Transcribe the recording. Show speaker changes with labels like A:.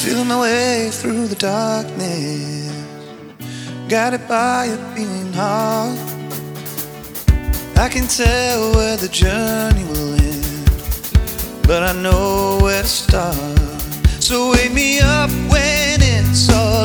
A: Feeling my way through the darkness, guided by a beating heart. I can tell where the journey will end, but I know where to start. So wake me up when it's all